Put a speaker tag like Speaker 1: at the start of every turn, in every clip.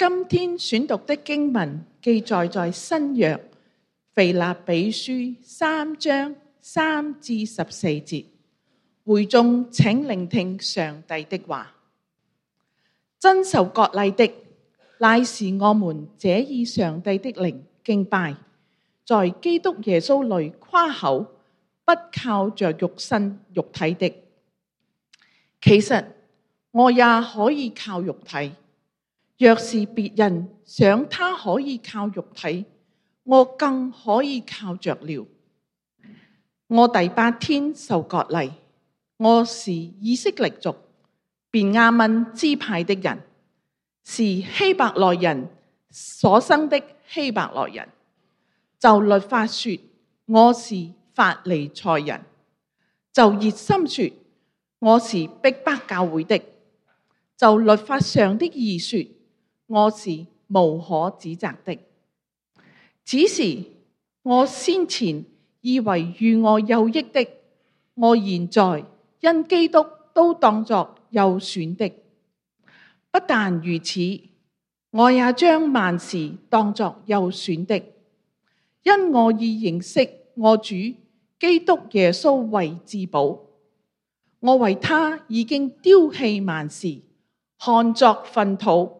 Speaker 1: 今天選讀的經文記載在新約腓立比書3章3至14節。會眾請聆聽上帝的話。真受割禮的，乃是我們這以上帝的靈敬拜，在基督耶穌裏誇口，不靠着肉身肉體的。其實我也可以靠肉體，若是別人想他可以靠肉體，我更可以靠着了。我第8天受割禮，我是以色列族便雅憫支派的人，是希伯來人所生的希伯來人。就律法說，我是法利賽人；就熱心說，我是逼迫教會的；就律法上的義說，我是無可指責的。只是我先前以為與我有益的，我現在因基督都當作有損的。不但如此，我也將萬事當作有損的，因我已認識我主基督耶穌為至寶。我為他已經丟棄萬事，看作糞土，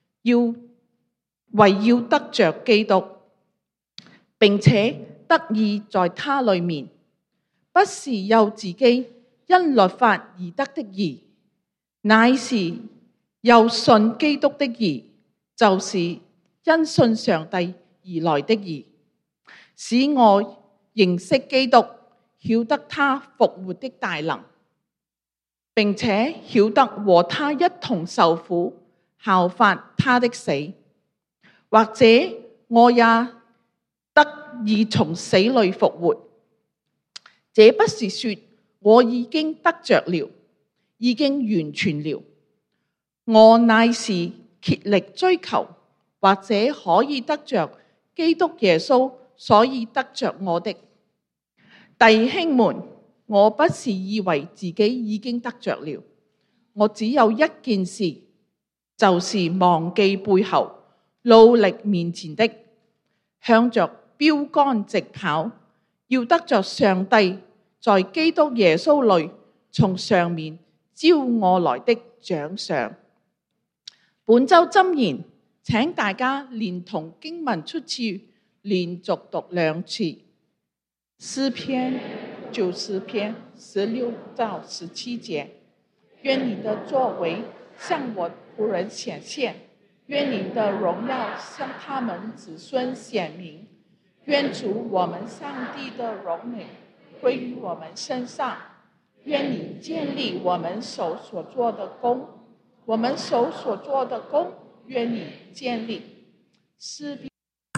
Speaker 1: 為要得着基督，並且得以在他裡面，不是有自己因律法而得的義，乃是又信基督的義，就是因信上帝而來的義，使我認識基督，曉得他復活的大能，並且曉得和他一同受苦，效法他的死，或者我也得以從死裡復活。這不是說我已經得着了，已經完全了，我乃是竭力追求，或者可以得着基督耶穌，所以得着我的。弟兄們，我不是以為自己已經得着了，我只有一件事，就是忘記背後，努力面前的，向着標竿直跑，要得着上帝在基督耶穌裡從上面招我來的獎賞。本週箴言，請大家連同經文出處連續讀2次。詩篇90篇16到17節。願你的作為向我僕人顯現，願你的榮耀向他們子孫顯明。願主我們上帝的榮美歸於我們身上。願你建立我們手所做的工，我們手所做的工，願你建立。詩篇。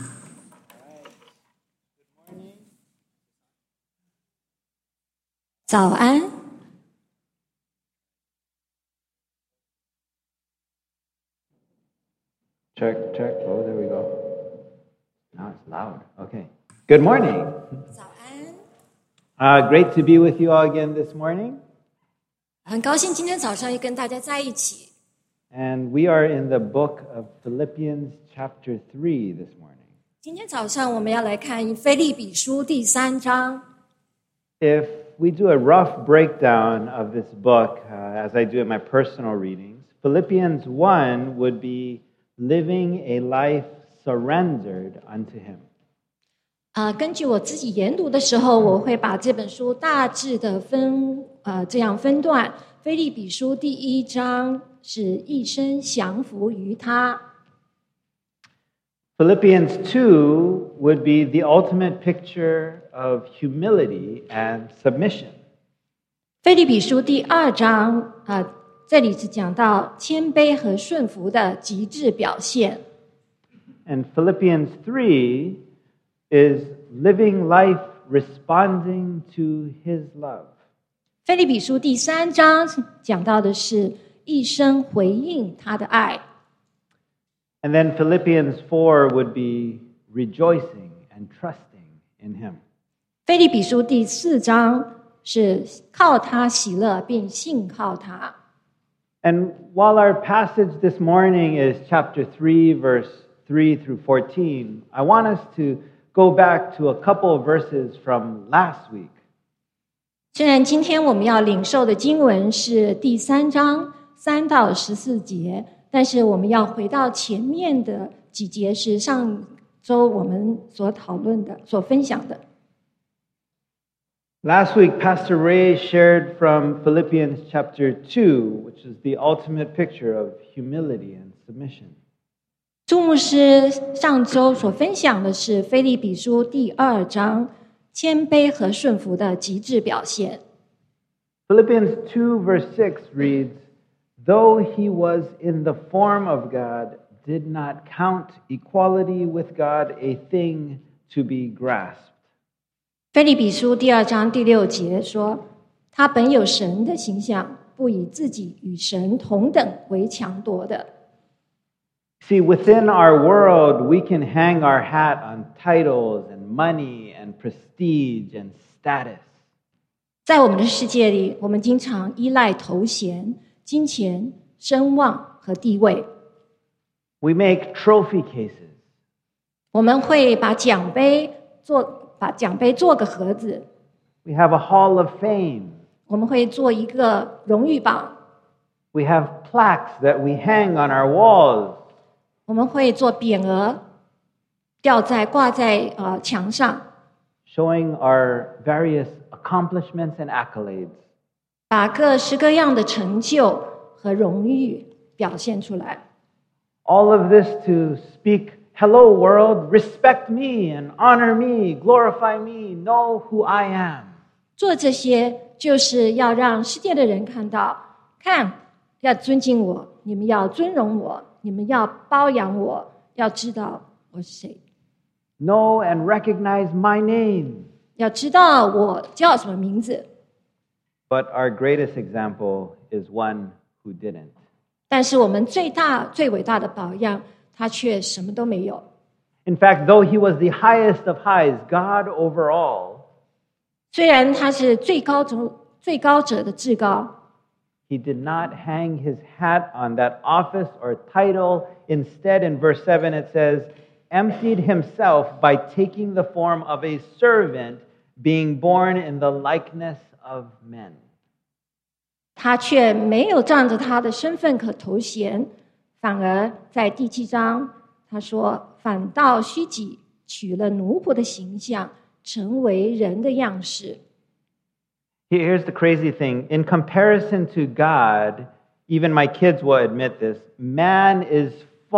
Speaker 2: 早安。
Speaker 3: Check. Oh, there we go. Now it's louder. Okay. Good morning.
Speaker 2: 早安。
Speaker 3: Great to be with you all again this morning.
Speaker 2: 很高兴今天早上又跟大家在一起。
Speaker 3: And we are in the book of Philippians chapter 3 this morning.
Speaker 2: 今天早上我们要来看腓立比书第3章。
Speaker 3: If we do a rough breakdown of this book, as I do in my personal readings, Philippians 1 would be living a life surrendered unto him.
Speaker 2: 根据我自己研读的时候，我会把这本书大致的这样分段。腓立比书第1章是一生降服于他。
Speaker 3: Philippians 2 would be the ultimate picture of humility and submission.
Speaker 2: 腓立比书第2章这里是讲到谦卑和顺服的极致表现。
Speaker 3: And Philippians 3 is living life responding to his love.
Speaker 2: 腓立比书第3章讲到的是一生回应他的爱。
Speaker 3: And then Philippians 4 would be rejoicing and trusting in him.
Speaker 2: 腓立比书第4章是靠他喜乐并信靠他。
Speaker 3: And while our passage this morning is chapter 3, verse 3 through 14, I want us to go back to a couple of verses from last week.
Speaker 2: 虽然今天我们要领受的经文是第3章3到14节，但是我们要回到前面的几节，是上周我们所讨论的、所分享的。
Speaker 3: Last week, Pastor Ray shared from Philippians chapter 2, which is the ultimate picture of humility and submission.
Speaker 2: 朱牧师上周所分享的是腓立比书第2章谦卑和顺服的极致表现。
Speaker 3: Philippians 2 verse 6 reads, "Though he was in the form of God, did not count equality with God a thing to be grasped."
Speaker 2: 腓立比书第2章第6节说，他本有神的形象，不以自己与神同等为强夺的。
Speaker 3: See, within our world, we can hang our hat on titles and money and prestige and status.
Speaker 2: 在我们的世界里，我们经常依赖头衔、金钱、声望和地位。
Speaker 3: We make trophy cases.
Speaker 2: 我们会把奖杯做个盒子，
Speaker 3: We have a hall of fame.
Speaker 2: 我们会做一个荣誉榜，
Speaker 3: We have plaques that we hang on our walls.
Speaker 2: 我们会做匾额，挂在墙上，
Speaker 3: Showing our various accomplishments and accolades.
Speaker 2: 把各式各样的成就和荣誉表现出来。
Speaker 3: All of this to speak, "Hello world, respect me and honor me, glorify me, know who I am."
Speaker 2: 做这些就是要让世界的人看到，看，要尊敬我，你们要尊荣我，你们要包养我，要知道我是谁，
Speaker 3: Know and recognize my name.
Speaker 2: 要知道我叫什么名字。
Speaker 3: But our greatest example is one who didn't.
Speaker 2: 但是我们最伟大的榜样，他却什么都没有。
Speaker 3: In fact, though he was the highest of highs, God over all,
Speaker 2: 虽然他是最高者的至高，
Speaker 3: he did not hang his hat on that office or title. Instead, in verse 7, it says, "Emptied himself by taking the form of a servant, being born in the likeness of men."
Speaker 2: 他却没有仗着他的身份和头衔，反而在第7章他说，反倒虚己，取了奴仆的形象，成为人的样式。
Speaker 3: Here's the crazy thing. In comparison to God, even my kids will admit this, man is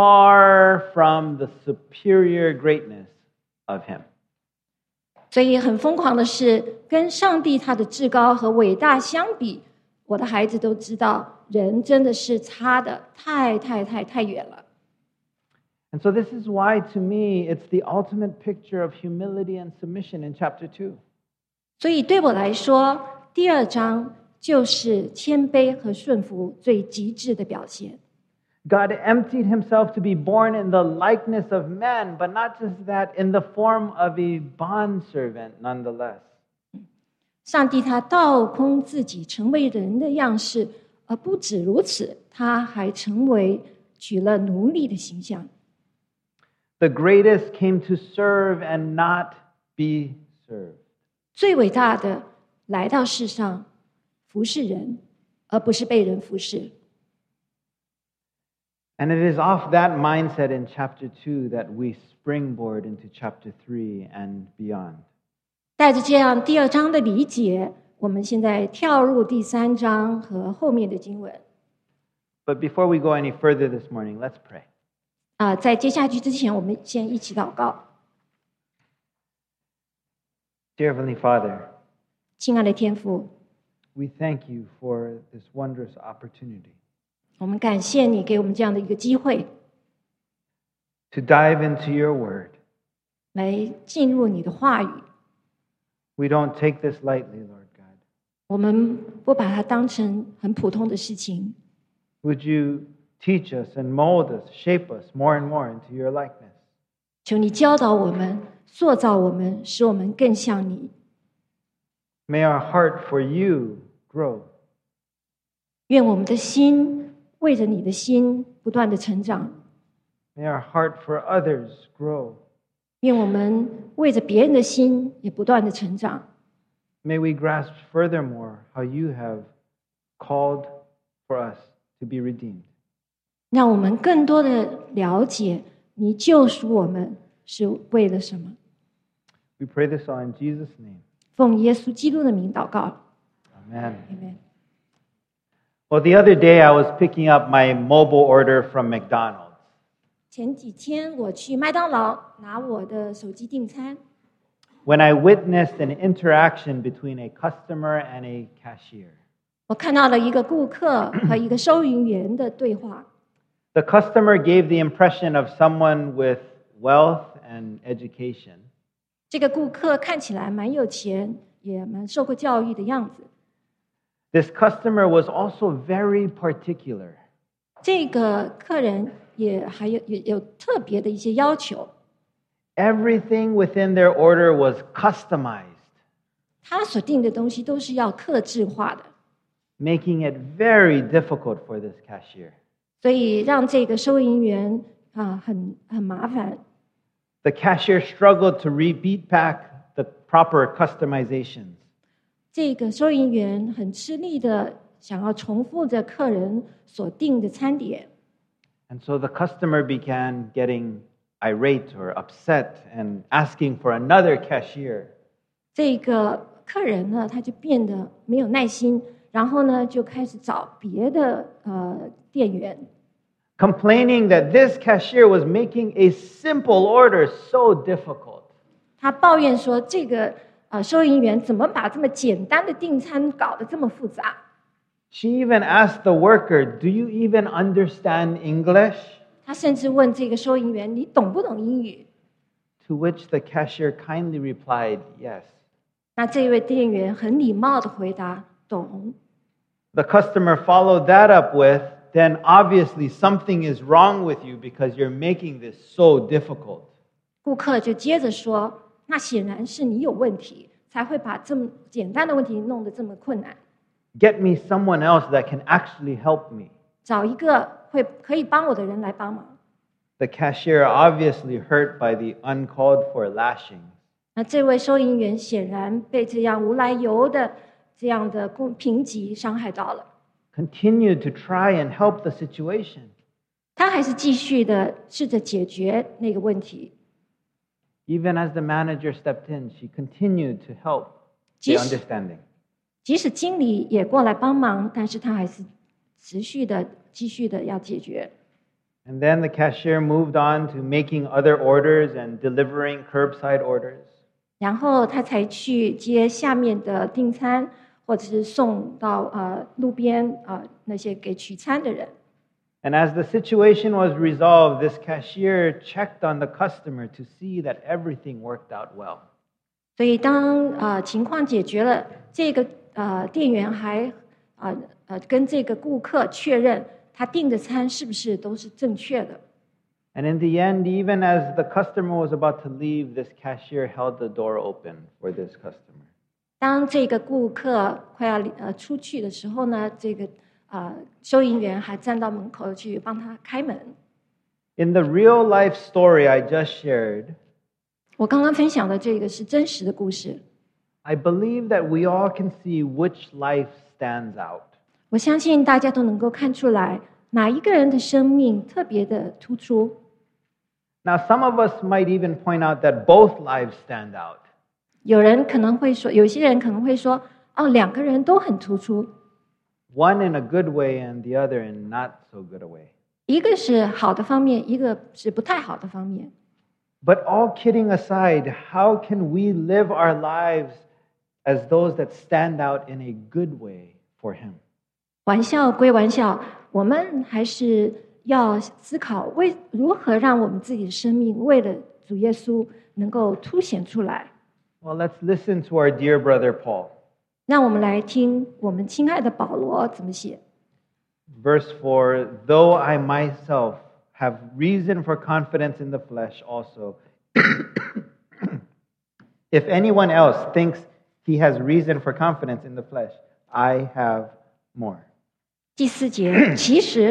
Speaker 3: far from the superior greatness of him.
Speaker 2: 所以很疯狂的是，跟上帝他的至高和伟大相比，我的孩子都知道，人真的是差的太远了。
Speaker 3: And so this is why, to me, it's the ultimate picture of humility and submission in chapter 2.
Speaker 2: 所以对我来说，第2章就是谦卑和顺服最极致的表现。
Speaker 3: God emptied himself to be born in the likeness of men, but not just that, in the form of a bondservant nonetheless.
Speaker 2: 上帝他倒空自己，成为人的样式，而不止如此，他还取了奴隶的形象。
Speaker 3: The greatest came to serve and not be served.
Speaker 2: 最伟大的来到世上，服侍人，而不是被人服侍。
Speaker 3: And it is off that mindset in chapter 2 that we springboard into chapter 3 and beyond.
Speaker 2: 带着这样第2章的理解，我们现在跳入第3章和后面的经文。
Speaker 3: But before we go any further this morning, let's pray.
Speaker 2: 在接下去之前，我们先一起祷告。
Speaker 3: Dear Heavenly Father,
Speaker 2: 亲爱的天父，
Speaker 3: we thank you for this wondrous opportunity
Speaker 2: 我们感谢你给我们这样的一个机会，
Speaker 3: to dive into your word.
Speaker 2: 来进入你的话语。
Speaker 3: We don't take this lightly, Lord God.
Speaker 2: 我们不把它当成很普通的事情。
Speaker 3: Would you teach us and mold us, shape us more and more into your likeness?
Speaker 2: 求你教导我们，塑造我们，使我们更像你。
Speaker 3: May our heart for you grow.
Speaker 2: 愿我们的心为着你的心不断的成长。
Speaker 3: May our heart for others grow.
Speaker 2: 愿我们为着别人的心也不断的成长。
Speaker 3: May we grasp furthermore how you have called for us to be redeemed.
Speaker 2: 让我们更多的了解你救赎我们是为了什么。
Speaker 3: We pray this all in Jesus' name.
Speaker 2: 奉耶稣基督的名祷告。
Speaker 3: Amen.
Speaker 2: Amen。
Speaker 3: Well, the other day I was picking up my mobile order from McDonald's.
Speaker 2: 前几天我去麦当劳拿我的手机订餐，
Speaker 3: When I witnessed an interaction between a customer and a cashier.
Speaker 2: 我看到了一个顾客和一个收银员的对话。
Speaker 3: The customer gave the impression of someone with wealth and education.
Speaker 2: 这个顾客看起来蛮有钱，也蛮受过教育的样子。
Speaker 3: This customer was also very particular.
Speaker 2: 这个客人也有特别的一些要求，
Speaker 3: Everything within their order was customized,
Speaker 2: 他所订的东西都是要客制化的，
Speaker 3: making it very difficult for this cashier.
Speaker 2: 所以让这个收银员很麻烦。
Speaker 3: The cashier struggled to repeat back the proper customizations.
Speaker 2: 这个收银员很吃力的想要重复着客人所订的餐点，
Speaker 3: And so the customer began getting irate or upset and asking for another cashier.
Speaker 2: 这个客人呢他就变得没有耐心，然后呢就开始找别的店员，
Speaker 3: Complaining that this cashier was making a simple order so difficult.
Speaker 2: 他抱怨说这个收银员怎么把这么简单的订餐搞得这么复杂？
Speaker 3: She even asked the worker, "Do you even understand English?"
Speaker 2: 他甚至问这个收银员：“你懂不懂英语
Speaker 3: To which the cashier kindly replied, "Yes."？”
Speaker 2: 那这位店员很礼貌的回答：“懂。”
Speaker 3: The customer followed that up with, "Then obviously something is wrong with you because you're making this so difficult."
Speaker 2: 顾客就接着说：“那显然是你有问题，才会把这么简单的问题弄得这么困难。
Speaker 3: Get me someone else that can actually help me.
Speaker 2: 找一个可以帮我的人来帮忙。”
Speaker 3: The cashier, obviously hurt by the uncalled for lashing,
Speaker 2: 那这位收银员显然被这样无来由的这样的评级伤害到了，
Speaker 3: continued to try and help the situation.
Speaker 2: 他还是继续的试着解决那个问题。
Speaker 3: Even as the manager stepped in, she continued to help the
Speaker 2: Yes.
Speaker 3: understanding.
Speaker 2: 即使经理也过来帮忙，但是他还是继续的要解决。
Speaker 3: And then the cashier moved on to making other orders and delivering curbside orders.
Speaker 2: 然后他才去接下面的订餐，或者是送到路边那些给取餐的人。
Speaker 3: And as the situation was resolved, this cashier checked on the customer to see that everything worked out well.
Speaker 2: 所以当情况解决了，这个店员还跟这个顾客确认他订的餐是不是都是正确的。
Speaker 3: And in the end, even as the customer was about to leave, this cashier held the door open for this customer.
Speaker 2: 当这个顾客快要出去的时候呢，这个收银员还站到门口去帮他开门。
Speaker 3: In the real life story I just shared,
Speaker 2: 我刚刚分享的这个是真实的故事，
Speaker 3: I believe that we all can see which life stands out.
Speaker 2: 我相信大家都能够看出来哪一个人的生命特别的突出。
Speaker 3: Now, some of us might even point out that both lives stand out.
Speaker 2: 有人可能会说，有些人可能会说，哦，两个人都很突出，
Speaker 3: One in a good way and the other in not so good a way.
Speaker 2: 一个是好的方面，一个是不太好的方面。
Speaker 3: But all kidding aside, how can we live our lives as those that stand out in a good way for Him?
Speaker 2: 玩笑归玩笑，我们还是要思考如何让我们自己的生命为了主耶稣能够凸显出来。
Speaker 3: Well, let's listen to our dear brother Paul.
Speaker 2: 让我们来听我们亲爱的保罗怎么写。
Speaker 3: Verse 4, though I myself have reason for confidence in the flesh also, if anyone else thinks he has reason for confidence in the flesh, I have more.
Speaker 2: 第4节，其实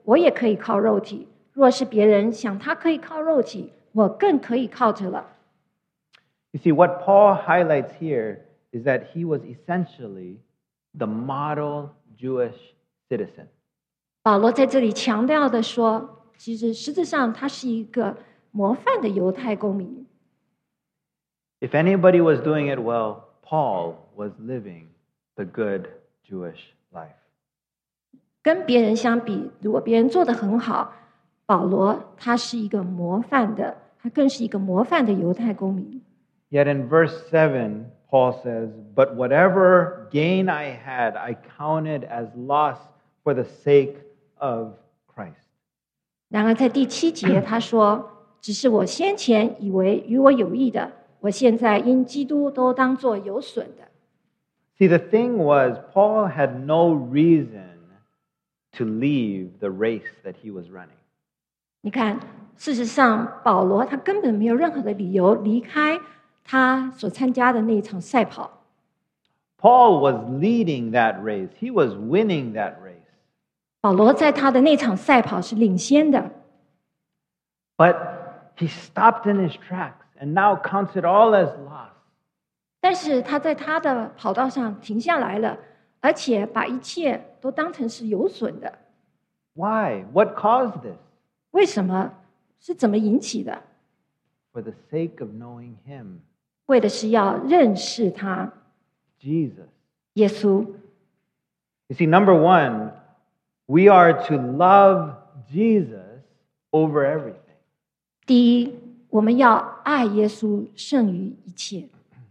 Speaker 2: 我也可以靠肉体；若是别人想他可以靠肉体，我更可以靠着了。
Speaker 3: You see, what Paul highlights here is that he was essentially the model Jewish citizen.
Speaker 2: 保罗在这里强调的说，其实实质上他是一个模范的犹太公民。
Speaker 3: If anybody was doing it well, Paul was living the good Jewish life.
Speaker 2: 跟别人相比，如果别人做得很好，保罗他是一个模范的，他更是一个模范的犹太公民。
Speaker 3: Yet in verse 7, Paul says, "But whatever gain I had, I counted as loss for the sake of Christ."
Speaker 2: 然而在第7节他说：“只是我先前以为与我有益的，我现在因基督都当作有损的。”
Speaker 3: See, the thing was, Paul had no reason to leave the race that he was running.
Speaker 2: 你看，事实上保罗他根本没有任何的理由离开他所参加的那一场赛跑。
Speaker 3: Paul was leading that race. He was winning that race.
Speaker 2: 保罗在他的那场赛跑是领先的，
Speaker 3: But he stopped in his tracks and now counts it all as loss.
Speaker 2: 但是他在他的跑道上停下来了，而且把一切都当成是有损的。
Speaker 3: Why? What caused this?
Speaker 2: 为什么？是怎么引起的？
Speaker 3: For the sake of knowing him,
Speaker 2: 为的是要认识他，
Speaker 3: Jesus.
Speaker 2: 耶稣。
Speaker 3: You see, number one, we are to love Jesus over everything.
Speaker 2: 第一，我们要爱耶稣胜于一切。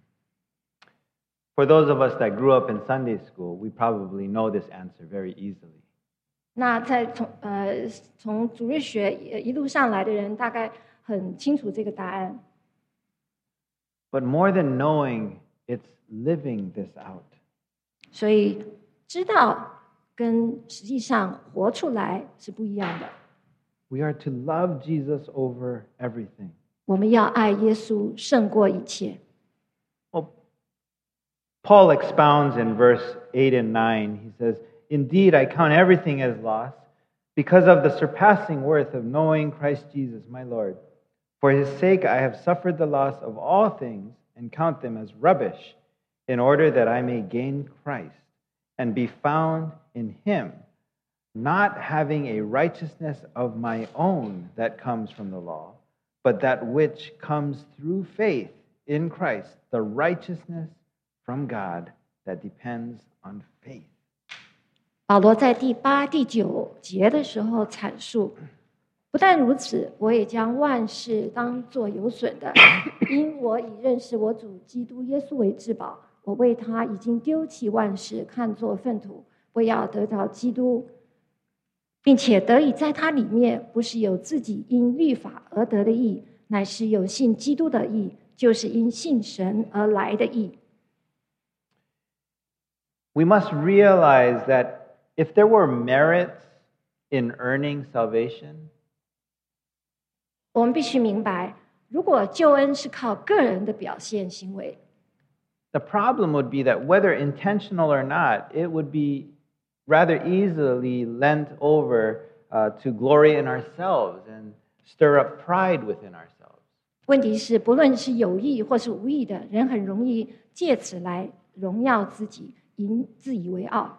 Speaker 3: For those of us that grew up in Sunday school, we probably know this answer very easily.
Speaker 2: 那从主日学一路上来的人，大概很清楚这个答案。
Speaker 3: But more than knowing, it's living this out.
Speaker 2: 所以知道跟实际上活出来是不一样的。
Speaker 3: We are to love Jesus over everything.
Speaker 2: 我们要爱耶稣胜过一切。
Speaker 3: Well, Paul expounds in verse 8 and 9. He says, "Indeed, I count everything as loss because of the surpassing worth of knowing Christ Jesus, my Lord. For his sake, I have suffered the loss of all things and count them as rubbish, in order that I may gain Christ and be found in him, not having a righteousness of my own that comes from the law, but that which comes through faith in Christ, the righteousness from God that depends on faith."
Speaker 2: 保罗在第8、第9节的时候阐述，不但如此，我也将万事当作有损的，因我以认识我主基督耶稣为至宝。我为他已经丢弃万事，看作粪土，为要得着基督，并且得以在他里面，不是有自己因律法而得的义，乃是有信基督的义，就是因信神而来的义。
Speaker 3: We must realize that if there were merits in earning salvation,
Speaker 2: 我们必须明白，如果救恩是靠个人的表现行为，
Speaker 3: the problem would be that whether intentional or not, it would be rather easily lent over to glory in ourselves and stir up pride within ourselves.
Speaker 2: 问题是，不论是有意或是无意的，人很容易借此来荣耀自己，自以为傲。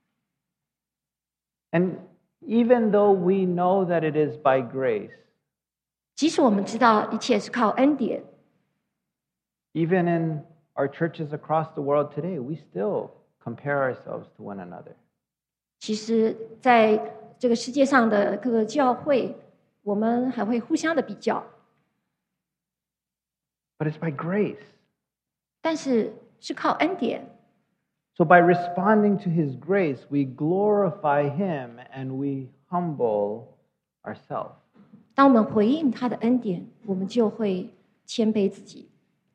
Speaker 3: And even though we know that it is by grace,
Speaker 2: 即使我们知道一切是靠恩典，
Speaker 3: even in our churches across the world today, we still compare ourselves to one another.
Speaker 2: 其实在这个世界上的各个教会，我们还会互相的比较，
Speaker 3: But it's by grace.
Speaker 2: 但是是靠恩典。
Speaker 3: So by responding to his grace, we glorify him and we humble ourselves.
Speaker 2: 当我们回应他的恩典，我们就会谦卑自己。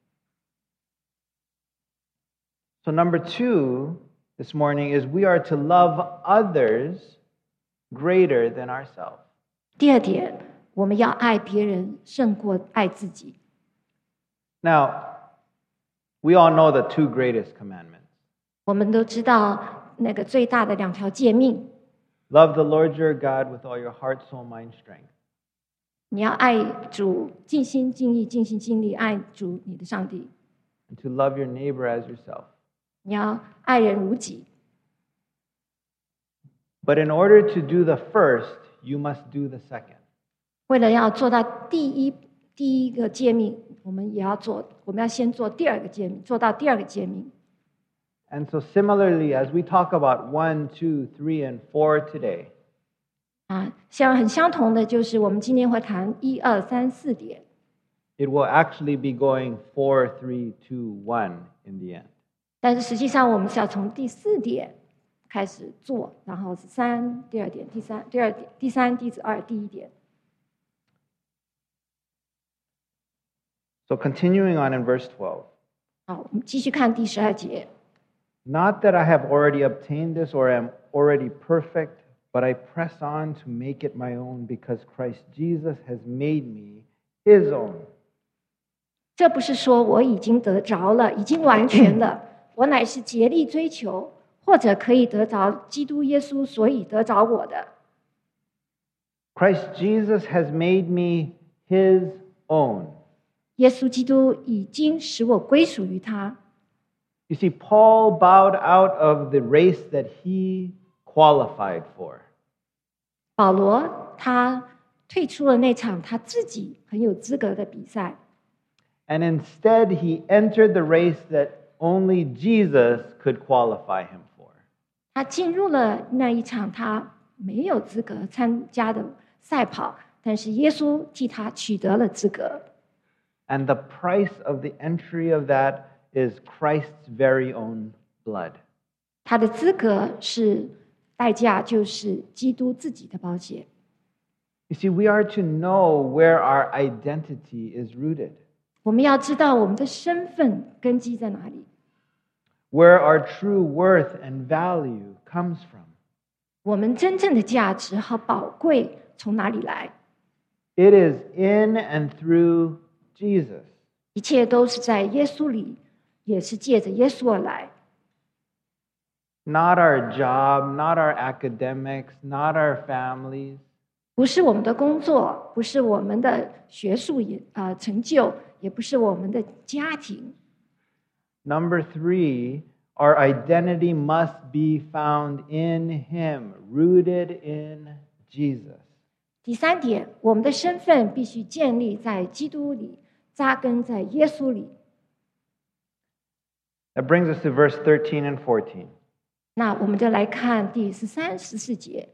Speaker 3: So number 2 this morning is we are to love others greater than ourselves.
Speaker 2: 第二点，我们要爱别人胜过爱自己。
Speaker 3: Now, we all know the 2 greatest commandments.
Speaker 2: 我们都知道那个最大的2条诫命，
Speaker 3: Love the Lord your God with all your heart, soul, mind, strength.
Speaker 2: 你要爱主，尽心尽意、尽心尽力爱主你的上帝。
Speaker 3: And to love your neighbor as yourself.
Speaker 2: 你要爱人如己。
Speaker 3: But in order to do the first, you must do the second.
Speaker 2: 为了要做到第一个诫命，我们要先做第二个诫命，做到第二个诫命。
Speaker 3: And so similarly, as we talk about 1, 2, 3, and 4 today,
Speaker 2: 很相同的就是我们今天会谈1、2、3、4点，
Speaker 3: it will actually be going 4, 3, 2, 1 in the end.
Speaker 2: 但是实际上我们是要从第4点开始做，然后是3，第2点，第3，第2点，第3，第2，第1点。
Speaker 3: So continuing on in verse 12.
Speaker 2: 好，我们继续看第12节。
Speaker 3: Not that I have already obtained this or am already perfect, but I press on to make it my own because Christ Jesus has made me his own.
Speaker 2: 这不是说我已经得着了，已经完全了，我乃是竭力追求，或者可以得着基督耶稣，所以得着我的。
Speaker 3: Christ Jesus has made me his own.
Speaker 2: 耶稣基督已经使我归属于他。
Speaker 3: You see, Paul bowed out of the race that he qualified for.
Speaker 2: 保罗他退出了那场他自己很有资格的比赛，
Speaker 3: And instead, he entered the race that only Jesus could qualify him for.
Speaker 2: 他进入了那一场他没有资格参加的赛跑，但是耶稣替他取得了资格。
Speaker 3: And the price of the entry of that is Christ's very own blood.
Speaker 2: 他的资格是代价，就是基督自己的宝血。
Speaker 3: You see, we are to know where our identity is rooted,
Speaker 2: 我们要知道我们的身份根基在哪里，
Speaker 3: where our true worth and value comes from.
Speaker 2: 我们真正的价值和宝贵从哪里来？
Speaker 3: It is in and through Jesus.
Speaker 2: 一切都是在耶稣里，也是借着耶稣而来。
Speaker 3: Not our job, not our academics, not our families,
Speaker 2: 不是我们的工作，不是我们的学术成就，也不是我们的家庭。
Speaker 3: Number 3, our identity must be found in him, rooted in Jesus.
Speaker 2: 第3点，我们的身份必须建立在基督里，扎根在耶稣里。
Speaker 3: That brings us to verse 13 and 14.
Speaker 2: 那我们就来看第13、14节。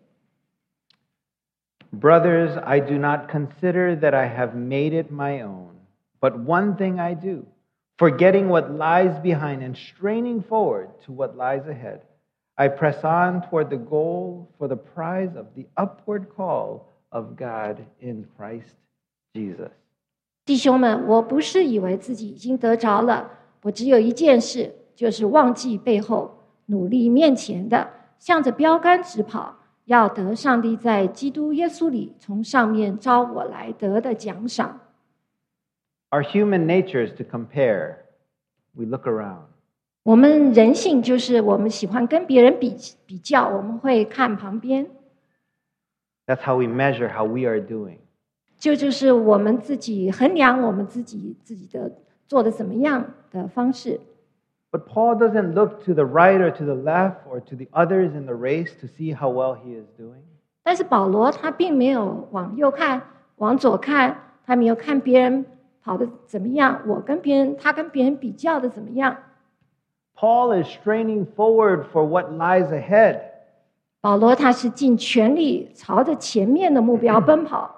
Speaker 3: Brothers, I do not consider that I have made it my own, but one thing I do, forgetting what lies behind and straining forward to what lies ahead, I press on toward the goal for the prize of the upward call of God in Christ Jesus.
Speaker 2: 弟兄们，我不是以为自己已经得着了，我只有一件事，就是忘记背后，努力面前的，向着标杆直跑，要得上帝在基督耶稣里从上面招我来得的奖赏。
Speaker 3: Our human nature is to compare. We look around.
Speaker 2: 我们人性就是我们喜欢跟别人比较，我们会看旁边，
Speaker 3: That's how we measure how we are doing.
Speaker 2: 这就是我们自己衡量我们自己的做的怎么样的方式。
Speaker 3: But Paul doesn't look to the right or to the left or to the others in the race to see how well he is doing.
Speaker 2: 但是保罗他并没有往右看，往左看，他没有看别人跑得怎么样，他跟别人比较的怎么样。
Speaker 3: Paul is straining forward for what lies ahead.
Speaker 2: 保罗他是尽全力朝着前面的目标奔跑。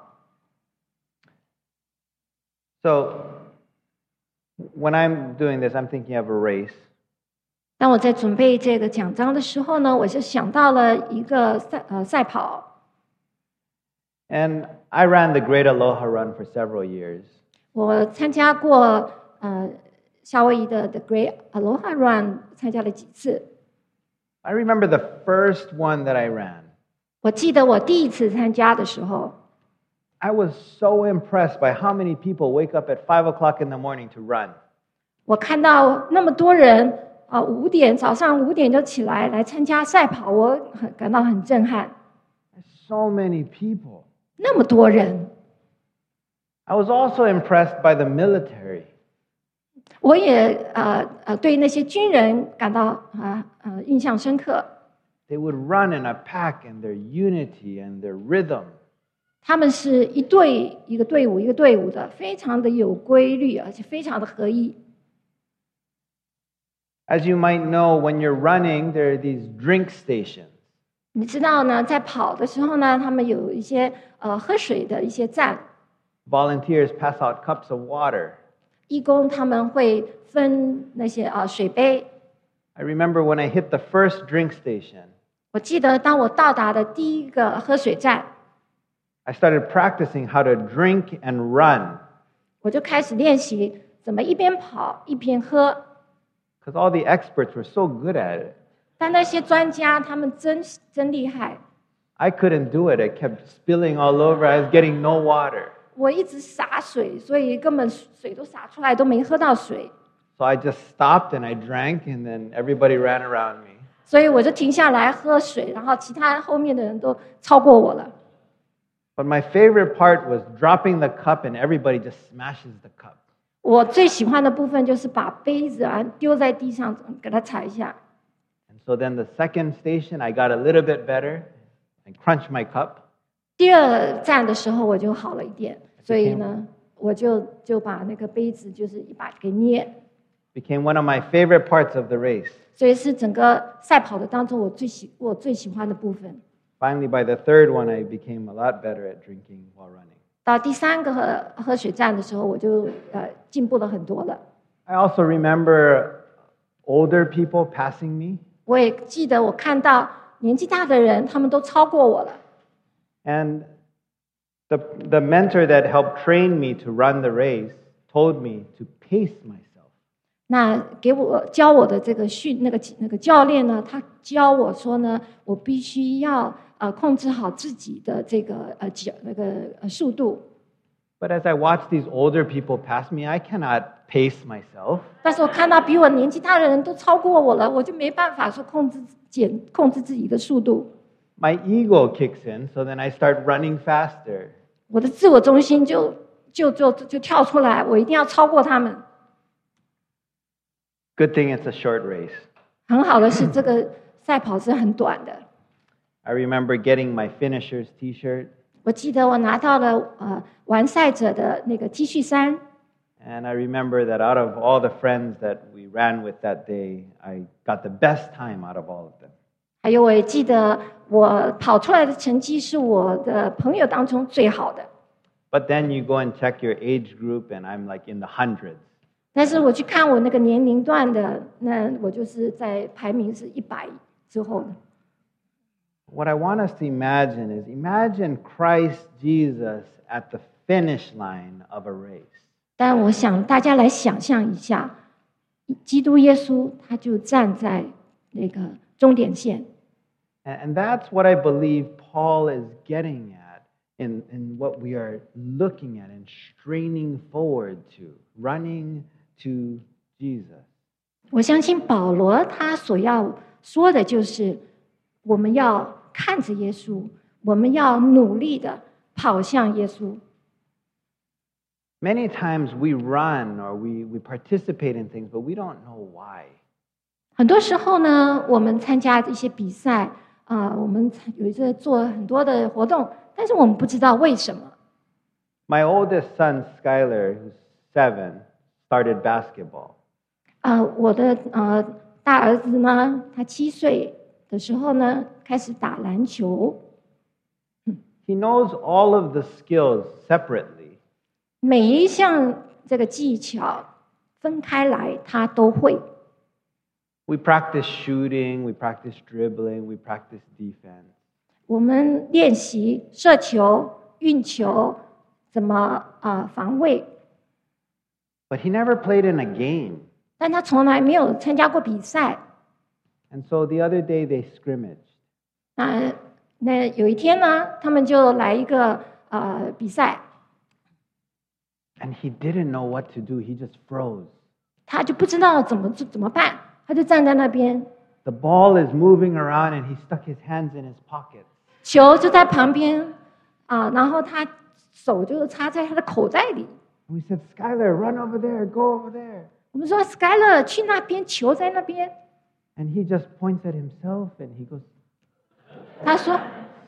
Speaker 3: So when I'm doing this, I'm thinking of a race.
Speaker 2: 当我在准备这个讲章的时候呢，我就想到了一个赛跑。
Speaker 3: And I ran the Great Aloha Run for several years.
Speaker 2: 我参加过夏威夷的 The Great Aloha Run， 参加了几次。
Speaker 3: I remember the first one that I ran.
Speaker 2: 我记得我第一次参加的时候，
Speaker 3: I was so impressed by how many people wake up at 5 o'clock in the morning to run.
Speaker 2: 我看到那么多人早上5点就起来参加赛跑，我感到很震撼。
Speaker 3: so many people.
Speaker 2: 那么多人。
Speaker 3: I was also impressed by the military.
Speaker 2: 我也对那些军人感到印象深刻。
Speaker 3: They would run in a pack and their unity and their rhythm.
Speaker 2: 他们是一队一个队伍一个队伍的，非常的有规律，而且非常的合一。
Speaker 3: As you might know, when you're running, there are these drink stations.
Speaker 2: 你知道呢，在跑的时候呢，他们有一些喝水的一些站，
Speaker 3: Volunteers pass out cups of water.
Speaker 2: 义工他们会分那些水杯。
Speaker 3: I remember when I hit the first drink station,
Speaker 2: 我记得当我到达的第一个喝水站，
Speaker 3: I started practicing how to drink and run
Speaker 2: 我就开始练习怎么一边跑一边喝。
Speaker 3: because all the experts were so good at it.
Speaker 2: 但那些专家他们真厉害，
Speaker 3: I couldn't do it. I kept spilling all over. I was getting no water.
Speaker 2: 我一直洒水，所以根本水都洒出来，都没喝到水。
Speaker 3: So I just stopped and I drank, and then everybody ran around me.
Speaker 2: 所以我就停下来喝水，然后其他后面的人都超过我了。
Speaker 3: But my favorite part was dropping the cup, and everybody just smashes the cup.
Speaker 2: 我最喜欢的部分就是把杯子丢在地上，给它踩一下。
Speaker 3: And so then the second station, I got a little bit better. I crunched my cup.
Speaker 2: 第二站的时候我就好了一点，所以呢，我就把那个杯子就是一把给捏。
Speaker 3: Became one of my favorite parts of the race.
Speaker 2: 所以是整个赛跑的当中我最喜欢的部分。
Speaker 3: Finally, by the third one, I became a lot better at drinking while running.
Speaker 2: 到第三个喝水站的时候，我就进步了很多了。
Speaker 3: I also remember older people passing me.
Speaker 2: 我也记得我看到年纪大的人，他们都超过我了。
Speaker 3: And the mentor that helped train me to run the race told me to pace myself.
Speaker 2: 那教我的这个那个教练呢，他教我说呢，我必须要控制好自己的这个速度。
Speaker 3: But as I watched these older people pass me, I cannot pace myself.
Speaker 2: 但是我看到比我年纪大的人都超过我了，我就没办法说控制自己的速度。
Speaker 3: My ego kicks in, so then I start running faster.
Speaker 2: 我的自我中心就跳出来，我一定要超过他们。
Speaker 3: Good thing it's a short race.
Speaker 2: 很好的是，这个赛跑是很短的。
Speaker 3: I remember getting my finisher's T-shirt,
Speaker 2: 我记得我拿到了完赛者的那个 T 恤衫，
Speaker 3: and I remember that out of all the friends that we ran with that day, I got the best time out of all of them.
Speaker 2: 还有我也记得我跑出来的成绩是我的朋友当中最好的。
Speaker 3: But then you go and check your age group, and I'm like in the hundreds.
Speaker 2: 但是我去看我那个年龄段的，那我就是在排名是100之后的。
Speaker 3: What I want us to imagine Christ Jesus at the finish line of a race.
Speaker 2: 但我想大家来想象一下，基督耶稣他就站在那个终点线。
Speaker 3: And that's what I believe Paul is getting at in what we are looking at and straining forward to, running to Jesus.
Speaker 2: 我相信保罗他所要说的就是，我们要看着耶稣，我们要努力的跑向耶稣。
Speaker 3: Many times we run or we participate in things, but we don't know why.
Speaker 2: 很多时候呢，我们参加一些比赛我们有一做很多的活动，但是我们不知道为什么。
Speaker 3: My oldest son, Skylar, who's 7, started basketball.
Speaker 2: 我的大儿子呢，他7岁的时候呢，开始打篮球。
Speaker 3: He knows all of the skills separately.
Speaker 2: 每一项这个技巧分开来，他都会。
Speaker 3: We practice shooting, we practice dribbling, we practice defense.
Speaker 2: 我们练习射球、运球，怎么防卫，
Speaker 3: But he never played in a game.
Speaker 2: 但他从来没有参加过比赛。
Speaker 3: And so the other day they scrimmaged.
Speaker 2: 那有一天呢，他们就来一个比赛，
Speaker 3: And he didn't know what to do. He just froze.
Speaker 2: 他就不知道怎么办，他就站在那边，
Speaker 3: The ball is moving around and he stuck his hands in his pockets.
Speaker 2: 球就在旁边然后他手就插在他的口袋里。
Speaker 3: And we said, Skylar, run over there, go over there.
Speaker 2: 我们说 Skylar 去那边，球在那边。
Speaker 3: And he just points at himself and he goes,
Speaker 2: 他说，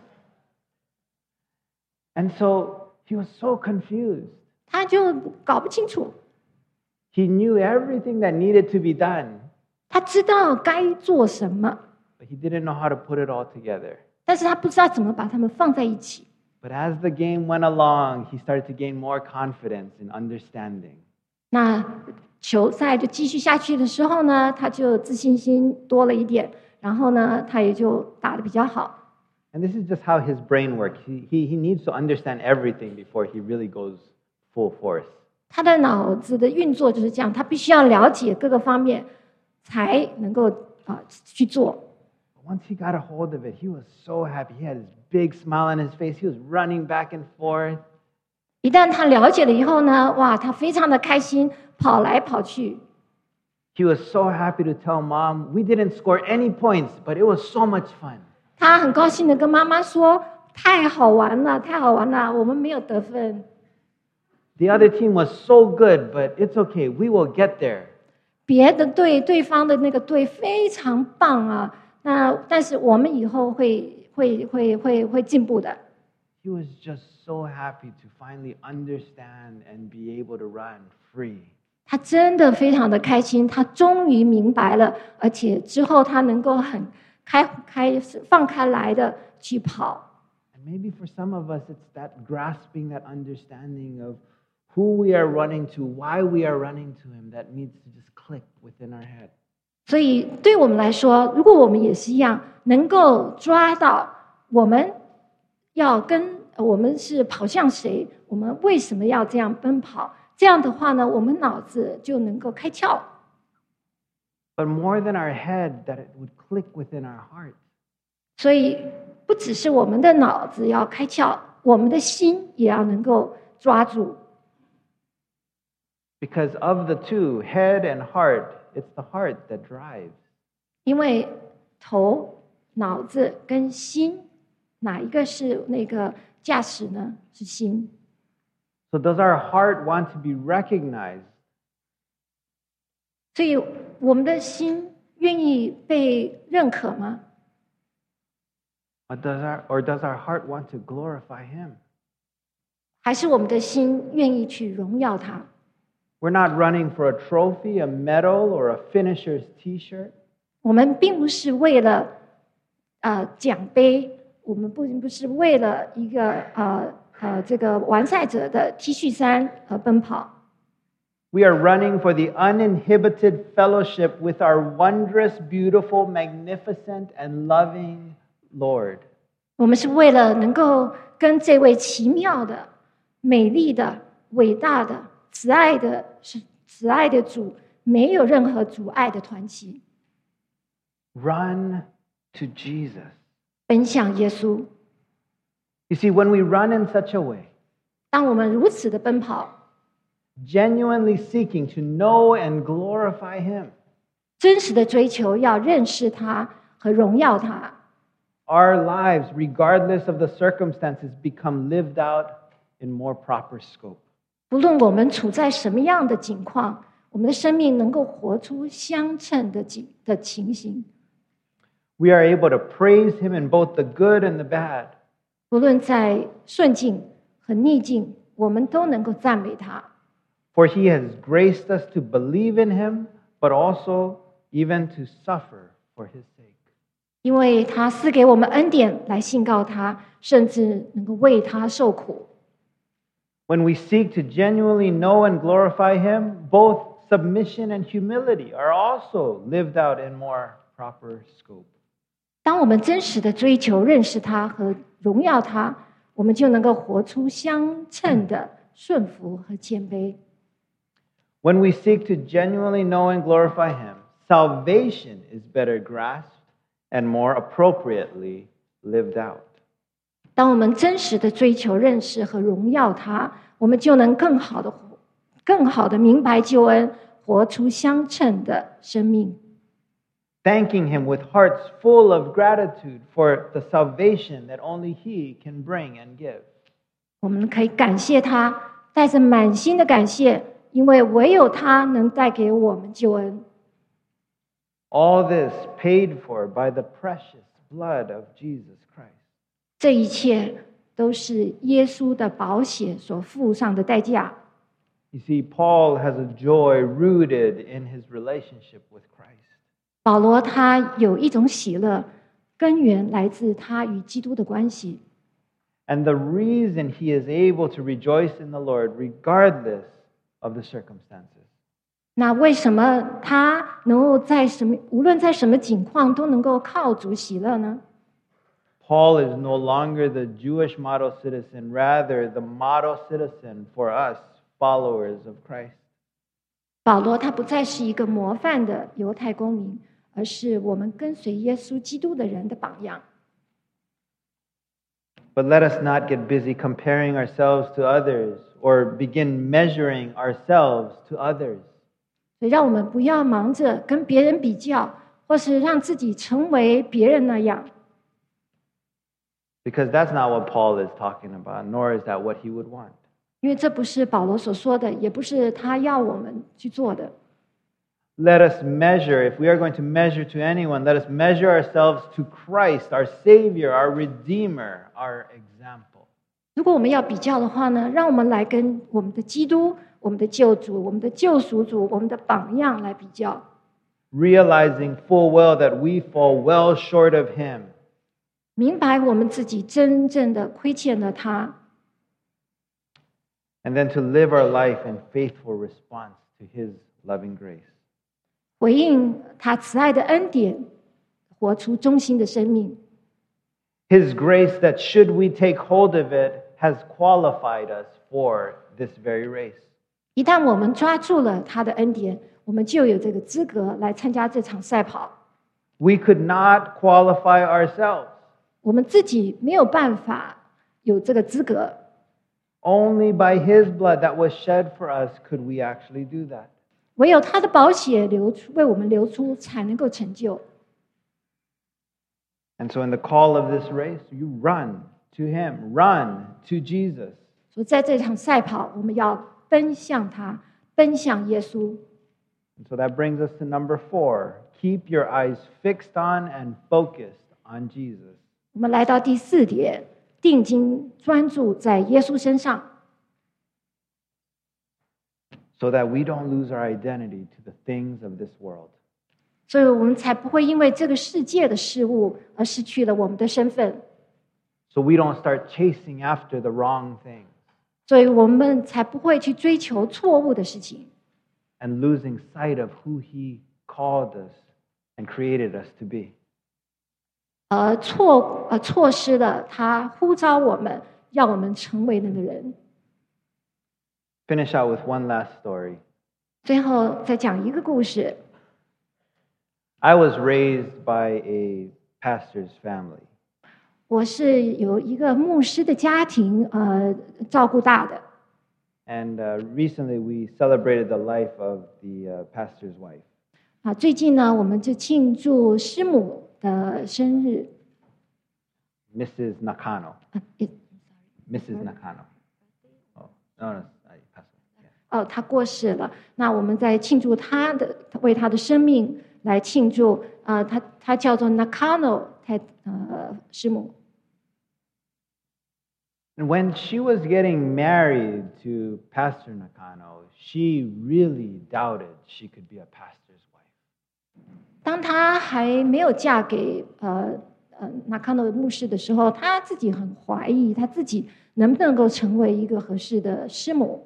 Speaker 3: and so he was so confused.
Speaker 2: 他就搞不清楚，
Speaker 3: He knew everything that needed to be done,
Speaker 2: 他知道该做什么，
Speaker 3: but he didn't know how to put it all together.
Speaker 2: 但是他不知道怎么把它们放在一起。
Speaker 3: But as the game went along, he started to gain more confidence in understanding.
Speaker 2: 那球赛就继续下去的时候呢，他就自信心多了一点，然后呢，他也就打得比较好。
Speaker 3: And this is just how his brain works. He needs to understand everything before he really goes full force.
Speaker 2: 他的脑子的运作就是这样，他必须要了解各个方面，才能够去做。
Speaker 3: Once he got a hold of it, he was so happy. He had this big smile on his face. He was running back and forth.
Speaker 2: 一旦他了解了以后呢，哇，他非常的开心，跑来跑去。
Speaker 3: He was so happy to tell mom, we didn't score any points, but it was so much fun.
Speaker 2: 他很高兴的跟妈妈说：“太好玩了，太好玩了，我们没有得分。
Speaker 3: The other team was so good, but it's okay. We will get there.
Speaker 2: 别的队，对方的那个队非常棒啊，但是我们以后会进步的。”
Speaker 3: He was just so happy to finally understand and be able to run free.
Speaker 2: 他真的非常的开心，他终于明白了，而且之后他能够很放开来的去跑。
Speaker 3: And maybe for some of us, it's that grasping, that understanding of who we are running to, why we are running to him, that needs to just click within our head.
Speaker 2: 所以对我们来说，如果我们也是一样，能够抓到我们是跑向谁，我们为什么要这样奔跑，这样的话呢，我们脑子就能够开窍。
Speaker 3: But more than our head, that it would click within our heart.
Speaker 2: 所以不只是我们的脑子要开窍，我们的心也要能够抓住。
Speaker 3: Because of the two, head and heart, it's the heart that drives.
Speaker 2: 因为头、脑子跟心，哪一个是那个驾驶呢？是心。
Speaker 3: So does our heart want to be recognized?
Speaker 2: 所以我们的心愿意被认可吗？
Speaker 3: Or does our heart want to glorify him?
Speaker 2: 还是我们的心愿意去荣耀他？
Speaker 3: We're not running for a trophy, a medal, or a finisher's T-shirt.
Speaker 2: 我们并不是为了奖杯，我们不是为了一个这个完赛者的 T 恤衫而奔跑。
Speaker 3: We are running for the uninhibited fellowship with our wondrous, beautiful, magnificent, and loving Lord.
Speaker 2: 我们是为了能够跟这位奇妙的、美丽的、伟大的、慈爱的主没有任何阻碍的团契。
Speaker 3: Run to Jesus.
Speaker 2: 奔向耶稣。
Speaker 3: You see, when we run in such a way,
Speaker 2: 当我们如此的奔跑，
Speaker 3: genuinely seeking to know and glorify him,
Speaker 2: 真实的追求要认识他和荣耀他，
Speaker 3: our lives, regardless of the circumstances, become lived out in more proper scope.
Speaker 2: 不论我们处在什么样的境况，我们的生命能够活出相称的情形。
Speaker 3: We are able to praise him in both the good and the bad.
Speaker 2: 不论在顺境和逆境，我们都能够赞美他。
Speaker 3: For he has graced us to believe in him, but also even to suffer for his sake.
Speaker 2: 因为他赐给我们恩典来信告他，甚至能够为他受苦。
Speaker 3: When we seek to genuinely know and glorify him, both submission and humility are also lived out in more proper scope.
Speaker 2: 当我们真实的追求认识他和荣耀他，我们就能够活出相称的顺服和谦卑。
Speaker 3: When we seek to genuinely know and glorify him, salvation is better grasped and more appropriately lived out.
Speaker 2: 当我们真实的追求认识和荣耀他，我们就能更好的明白救恩，活出相称的生命。
Speaker 3: thanking Him with hearts full of gratitude for the salvation that only He can bring and give.
Speaker 2: 我们可以感谢他，带着满心的感谢，因为唯有他能带给我们救恩。
Speaker 3: All this paid for by the precious blood of Jesus Christ.
Speaker 2: 这一切都是耶稣的宝血所付上的代价。
Speaker 3: You see, Paul has a joy rooted in his relationship with Christ.
Speaker 2: 保罗他有一种喜乐，根源来自他与基督的关系。
Speaker 3: And the reason he is able to rejoice in the Lord regardless of the circumstances.
Speaker 2: 那为什么他能够无论在什么境况都能够靠主喜乐呢？
Speaker 3: Paul is no longer the Jewish model citizen, rather the model citizen for us, followers of Christ.
Speaker 2: 保罗他不再是一个模范的犹太公民，而是我们跟随耶稣基督的人的榜样。
Speaker 3: But let us not get busy comparing ourselves to others or begin measuring ourselves to others.
Speaker 2: 所以让我们不要忙着跟别人比较，或是让自己成为别人那样。
Speaker 3: Because that's not what Paul is talking about, nor is that what he would want.
Speaker 2: 因为这不是保罗所说的，也不是他要我们去做的。
Speaker 3: Let us measure, if we are going to measure to anyone, let us measure ourselves to Christ, our Savior, our Redeemer, our example.
Speaker 2: 如果我们要比较的话呢，让我们来跟我们的基督、我们的救主、我们的救赎主、我们的榜样来比较，
Speaker 3: Realizing full well that we fall well short of Him.
Speaker 2: 明白我们自己真正的亏欠了他，
Speaker 3: And then to live our life in faithful response to His loving grace.
Speaker 2: 回应他慈爱的恩典，活出忠心的生命。
Speaker 3: His grace that should we take hold of it has qualified us for this very race.
Speaker 2: 一旦我们抓住了他的恩典，我们就有这个资格来参加这场赛跑。
Speaker 3: We could not qualify ourselves.
Speaker 2: 我们自己没有办法有这个资格，
Speaker 3: Only by His blood that was shed for us could we actually do that.
Speaker 2: 唯有他的宝血流出，为我们流出，才能够成就。
Speaker 3: And so in the call of this race, you run to Him, run to Jesus.
Speaker 2: 所以在这场赛跑，我们要奔向他，奔向耶稣。
Speaker 3: And so that brings us to number 4. Keep your eyes fixed on and focused on Jesus.
Speaker 2: 我们来到第4点，定睛专注在耶稣身上，
Speaker 3: So that we don't lose our identity to the things of this world.
Speaker 2: 所以我们才不会因为这个世界的事物而失去了我们的身份，
Speaker 3: So we don't start chasing after the wrong things
Speaker 2: 所以我们才不会去追求错误的事情，
Speaker 3: and losing sight of who He called us and created us to be.
Speaker 2: 而错失了他呼召我们，要我们成为那个人。
Speaker 3: Finish out with one last story.
Speaker 2: 最后再讲一个故事。
Speaker 3: I was raised by a pastor's family.
Speaker 2: 我是由一个牧师的家庭照顾大的。
Speaker 3: And recently we celebrated the life of the pastor's wife.
Speaker 2: 最近呢，我们就庆祝师母的生日。
Speaker 3: Mrs. Nakano.
Speaker 2: 也
Speaker 3: Mrs. Nakano. Oh, no, pastor.
Speaker 2: 她过世了。那我们在庆祝她的，为她的生命来庆祝。她叫做 Nakano 师母。
Speaker 3: And when she was getting married to Pastor Nakano, she really doubted she could be a pastor's wife.
Speaker 2: 当她还没有嫁给Nakano 牧师的时候，她自己很怀疑，她自己能不能够成为一个合适的师母。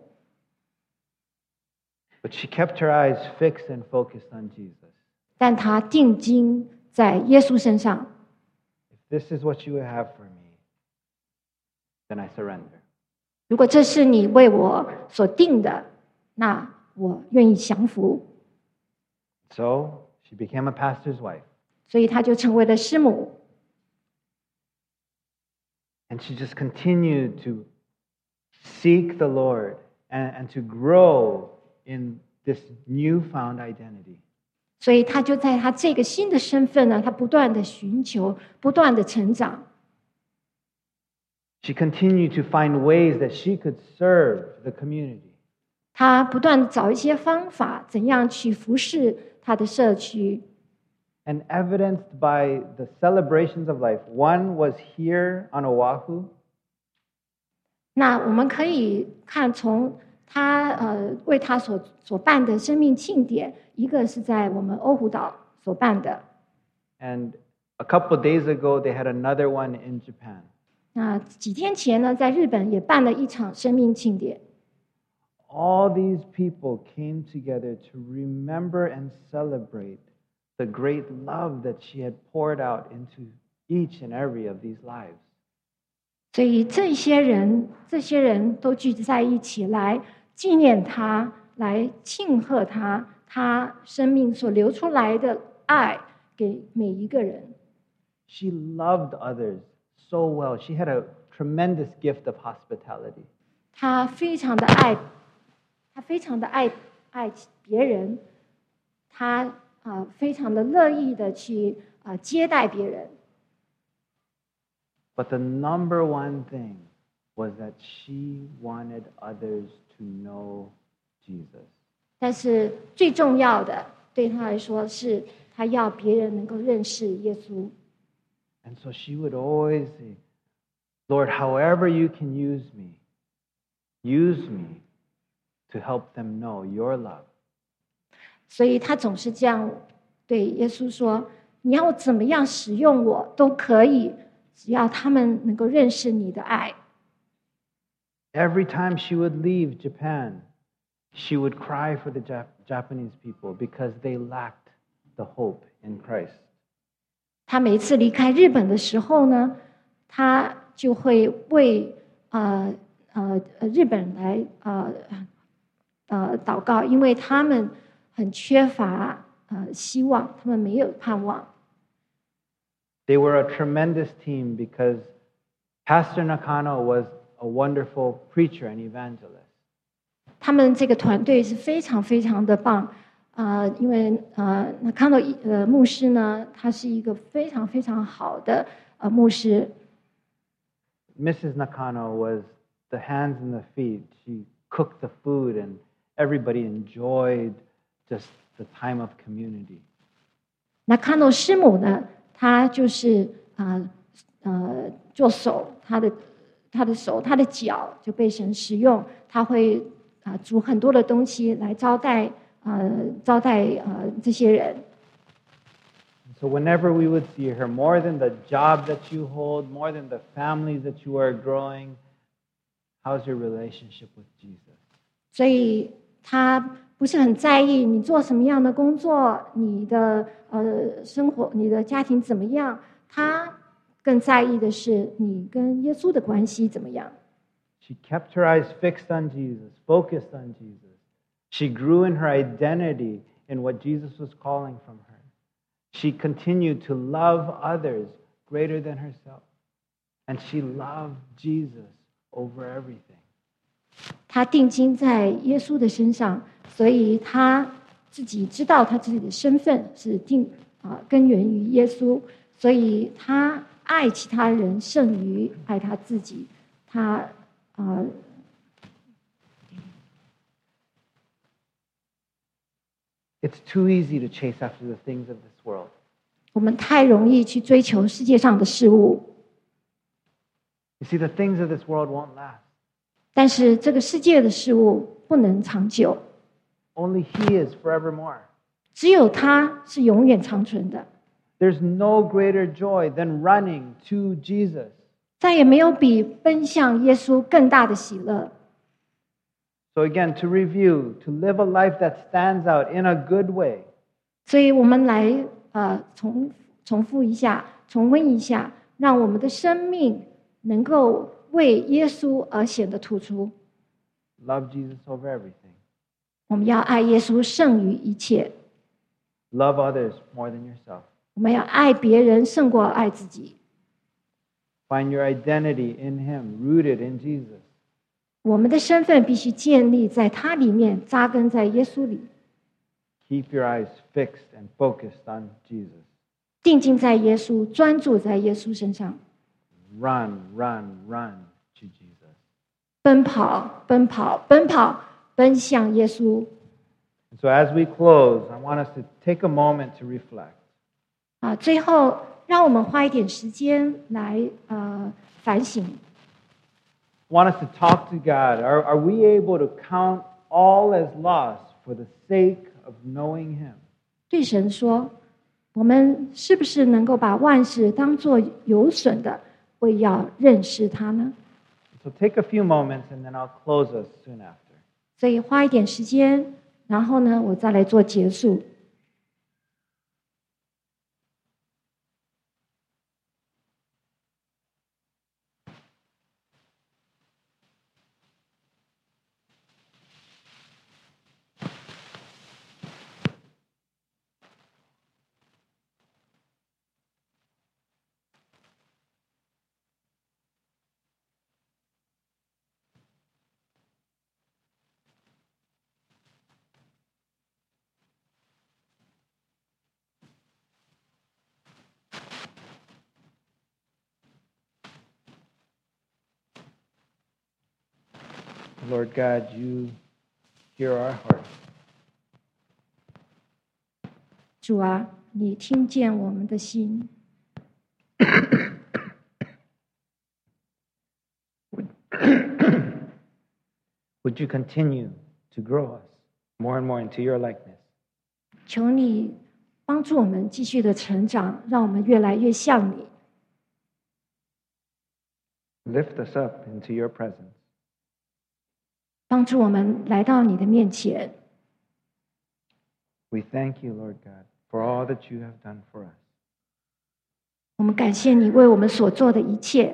Speaker 3: But she kept her eyes fixed and focused on Jesus.
Speaker 2: 但她定睛在耶稣身上。
Speaker 3: If this is what you would have for me, then I surrender.
Speaker 2: 如果这是你为我所定的，那我愿意降服。
Speaker 3: So she became a pastor's wife.
Speaker 2: 所以她就成为了师母。
Speaker 3: And she just continued to seek the Lord and to grow in this newfound identity.
Speaker 2: 所以他就在他这个新的身份呢，他不断的寻求，不断的成长。
Speaker 3: She continued to find ways that she could serve the community.
Speaker 2: 他不断的找一些方法，怎样去服侍他的社区。
Speaker 3: And evidenced by the celebrations of life. One was here on Oahu.
Speaker 2: 那我们可以看从他为他所办的生命庆典，一个是在我们欧胡岛所办的。
Speaker 3: And a couple days ago, they had another one in Japan.
Speaker 2: 那几天前呢，在日本也办了一场生命庆典。
Speaker 3: All these people came together to remember and celebrate the great love that she had poured out into each and every of these lives.
Speaker 2: 所以这些人都聚集在一起来纪念他，来庆贺他生命所流出来的爱给每一个人。
Speaker 3: She loved others so well. She had a tremendous gift of hospitality.
Speaker 2: 他非常的爱别人，他非常的乐意的去接待别人。
Speaker 3: But the number one thing was that she wanted others to know Jesus.
Speaker 2: 但是最重要的对他来说是，他要别人能够认识耶稣。
Speaker 3: And so she would always say, Lord, however you can use me to help them know your love.
Speaker 2: 所以他总是这样对耶稣说：“你要怎么样使用我都可以，只要他们能够认识你的爱。”
Speaker 3: Every time she would leave Japan, she would cry for the Japanese people because they lacked the hope in Christ.
Speaker 2: 他每次离开日本的时候呢，他就会为日本来祷告，因为他们很缺乏希望，他们没有盼望。
Speaker 3: They were a tremendous team because Pastor Nakano was a wonderful preacher and evangelist.
Speaker 2: 他们这个团队是非常非常的棒，因为Nakano牧师呢，他是一个非常非常好的牧师。
Speaker 3: Mrs. Nakano was the hands and the feet. She cooked the food and everybody enjoyed just the time of community.
Speaker 2: Nakano 师母呢，她就是做手，她的手、她的脚就被神使用，她会煮很多的东西来招待这些人。
Speaker 3: So whenever we would see her, more than the job that you hold, more than the families that you are growing, how's your relationship with Jesus?
Speaker 2: 所以她不是很在意你做什么样的工作，你的生活、你的家庭怎么样，她更在意的是你跟耶稣的关系怎么样。
Speaker 3: She kept her eyes fixed on Jesus, focused on Jesus. She grew in her identity in what Jesus was calling from her. She continued to love others greater than herself. And she loved Jesus over everything.
Speaker 2: 她定睛在耶稣的身上，所以她自己知道她自己的身份是根源于耶稣，所以她爱其他人胜于爱她自己。她
Speaker 3: It's too easy to chase after the things of this world.
Speaker 2: 我们太容易去追求世界上的事物，
Speaker 3: You see, the things of this world won't last.
Speaker 2: 但是这个世界的事物不能长久，
Speaker 3: Only He is forevermore.
Speaker 2: 只有他是永远长存的。
Speaker 3: There's no greater joy than running to Jesus.
Speaker 2: 再也没有比奔向耶稣更大的喜乐。
Speaker 3: So again, to review, to live a life that stands out in a good way.
Speaker 2: 所以我们来重复一下，重温一下，让我们的生命能够为耶稣而显得突出。
Speaker 3: Love Jesus over everything.
Speaker 2: 我们要爱耶稣胜于一切，
Speaker 3: Love others more than yourself.
Speaker 2: 我们要爱别人胜过爱自己。
Speaker 3: Find your identity in Him, rooted in Jesus.
Speaker 2: 我们的身份必须建立在他里面，扎根在耶稣里。
Speaker 3: Keep your eyes fixed and focused on Jesus.
Speaker 2: 定睛在耶稣，专注在耶稣身上，
Speaker 3: Run, run, run to Jesus.
Speaker 2: 奔跑，奔跑，奔跑，奔向耶稣。
Speaker 3: And so as we close, I want us to take a moment to reflect.
Speaker 2: 最后让我们花一点时间来反省。
Speaker 3: I want us to talk to God. Are we able to count all as loss for the sake of knowing Him?
Speaker 2: 对神说，我们是不是能够把万事当作有损的，为要认识他呢？
Speaker 3: So take a few moments and then I'll close us soon after.
Speaker 2: 所以花一点时间，然后呢，我再来做结束。
Speaker 3: Lord God, you hear our hearts.
Speaker 2: 主啊，你听见我们的心，
Speaker 3: Would you continue to grow us more and more into your likeness?
Speaker 2: 求你帮助我们继续的成长，让我们越来越像你，
Speaker 3: Lift us up into your presence.
Speaker 2: 帮助我们来到你的面前。
Speaker 3: We thank you, Lord God, for all that you have done for us.
Speaker 2: 我们感谢你为我们所做的一切。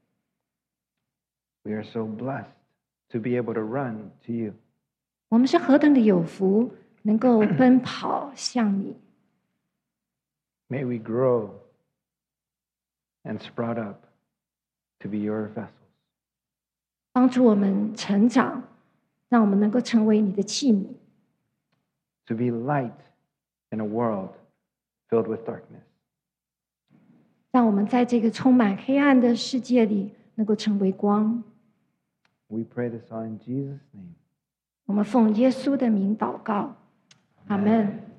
Speaker 3: We are so blessed to be able to run to you.
Speaker 2: 我们是何等的有福，能够奔跑向你。
Speaker 3: May we grow and sprout up to be your vessels.
Speaker 2: 帮助我们成长，让我们能够成为你的器皿，
Speaker 3: To be light in a world filled with darkness.
Speaker 2: 让我们在这个充满黑暗的世界里能够成为光。
Speaker 3: We pray this all in Jesus' name.
Speaker 2: 我们奉耶稣的名祷告，阿门。